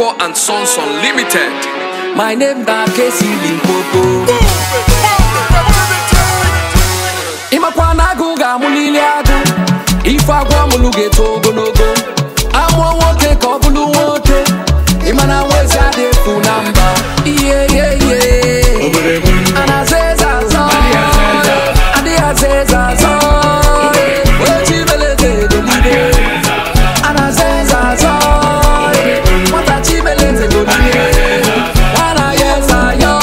Okonkwo and Sons Unlimited. My name da Kesi Limpopo. Imakwana guga mulili agu. Ifa gwa muluge togo nogo. Amwa wote kobulu wote. Imana wezi ade funamba. Yeah yeah yeah. Anazeza zo. Adi azeza zo. Ochi beleze dolide. Anazeza zo. Watachi beleze dolide. Wana yeza yo.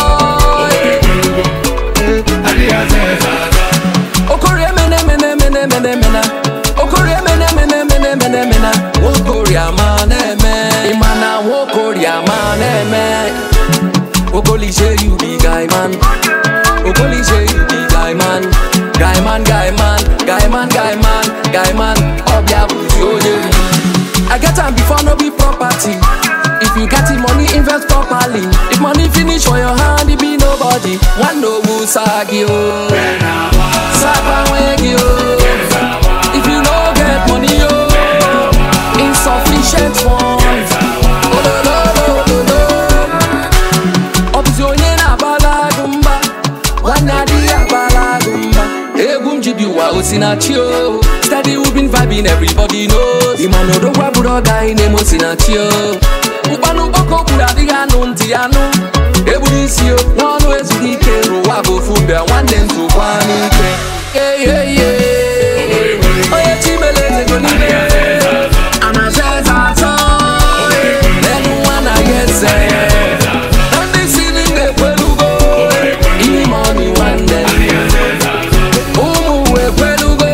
Adi azeza zo. Okori mene mene mene mene mena. Okori mene mene mene mene mena. Okori amane me. Imana okori amane me. Okoli say you be guy man. Okoli say you be guy man. Guy man, guy man, guy man, guy man, guy man. Obia buti. I get time before no be property. If you get the money, invest properly. If money finish for your hand, it be nobody. One no will sagi yo. Sapa wegi yo. If you no get money yo, insufficient funds. Oh no no no no no. Opposition na balagumba, wana dia balagumba. Egum jibiwa osinachio. Steady we been vibing, everybody knows. Imano do wa buro guy name osinachio. Upanu boko bura diga nunti anu. Ebunisio, one way to the kero wabo fumbe one then to one. Yeah yeah yeah. Oh yeah, chimele go live. Anazeza so. Then one I get say. And they singing the pelugo. In money one day. Umu we pelugo.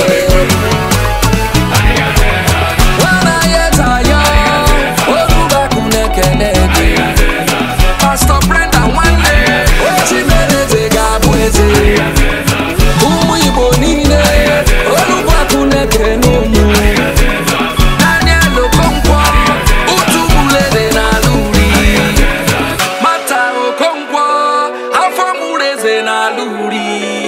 Wana yeta yo. Oruba kunekene. Pastor Brenda one day. Oh chimele te gabweze. Umu ibo nine. Oruba kunekene no. Daniel Okonkwo. Utubuleze na luri. Mata Okonkwo. Afamuleze na luri.